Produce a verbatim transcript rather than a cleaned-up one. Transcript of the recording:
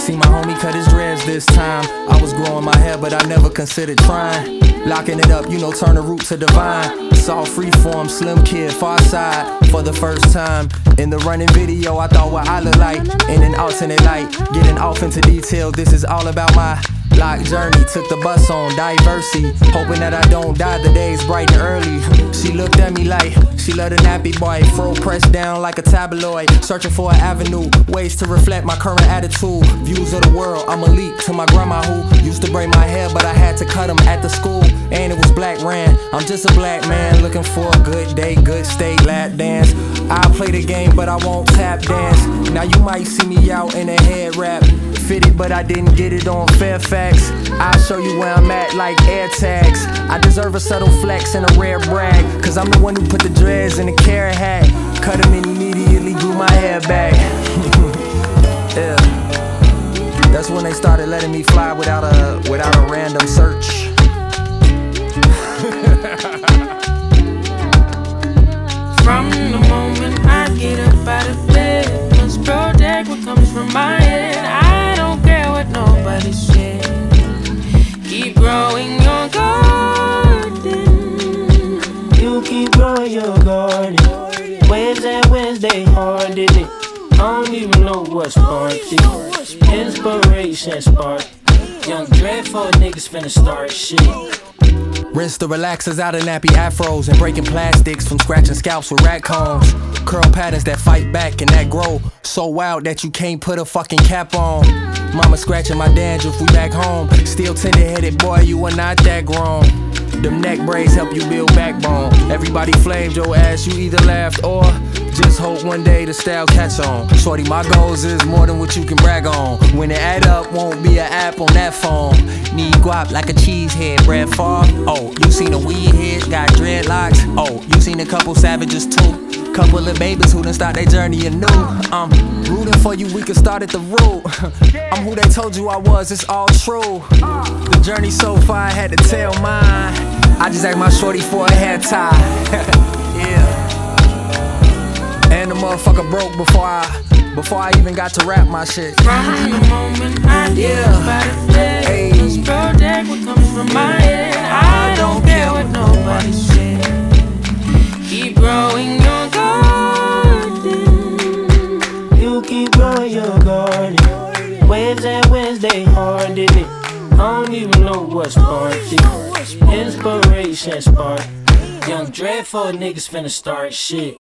See my homie cut his dreads this time. I was growing my hair, but I never considered trying. Locking it up, you know, turn the root to divine. Saw freeform, slim kid, far side for the first time. In the running video, I thought what I look like in an alternate light. Getting off into detail, this is all about my life journey. Took the bus on Diversity, hoping that I don't die. The day's bright and early. She looked at me like she loved a nappy boy. Fro pressed down like a tabloid, searching for an avenue, ways to reflect my current attitude. Views of the world, I'm a leak to my grandma who used to braid my hair, but I had to cut them at the school. And it was black ran. I'm just a black man looking for a good day, good state, lap dance. I play the game, but I won't tap dance. Now you might see me out in a head wrap, fitted, but I didn't get it on Fairfax. I'll show you where I'm at like air tags. I deserve a subtle flex and a rare brag, cause I'm the one who put the dreads in a carrot hat. Cut them and immediately grew my hair back. Yeah. That's when they started letting me fly without a without a random search. From the moment I get up out of bed, must protect what comes from my head. I don't care what nobody said. Keep growing your garden. You keep growing your garden. Wednesday, Wednesday, hard in it. I don't even know what sparked it. Inspiration spark. Young dreadful niggas finna start shit. Rinse the relaxers out of nappy afros and breaking plastics from scratching scalps with rat combs. Curl patterns that fight back and that grow so wild that you can't put a fucking cap on. Mama scratching my dandruff, we back home. Still tender-headed, boy, you are not that grown. Them neck braids help you build backbone. Everybody flamed your ass, you either laughed or just hope one day the style catch on. Shorty, my goals is more than what you can brag on. When it add up, won't be an app on that phone. Need guap like a cheesehead, Brad Favre. Oh, you seen a weed head, got dreadlocks. Oh, you seen a couple savages too. Couple of babies who done start their journey anew. I'm rooting for you, we can start at the root. I'm who they told you I was, it's all true. The journey so far, I had to tell mine. I just asked my shorty for a hair tie. Yeah. And the motherfucker broke before I Before I even got to rap my shit. From the moment I get up out of bed, must protect what comes from my head. I don't care what nobody said. Keep growing your garden. You keep growing your garden. Wednesday, Wednesday, hard in it. I don't even know what sparked it. Inspiration spark. Young dreadful niggas finna start shit.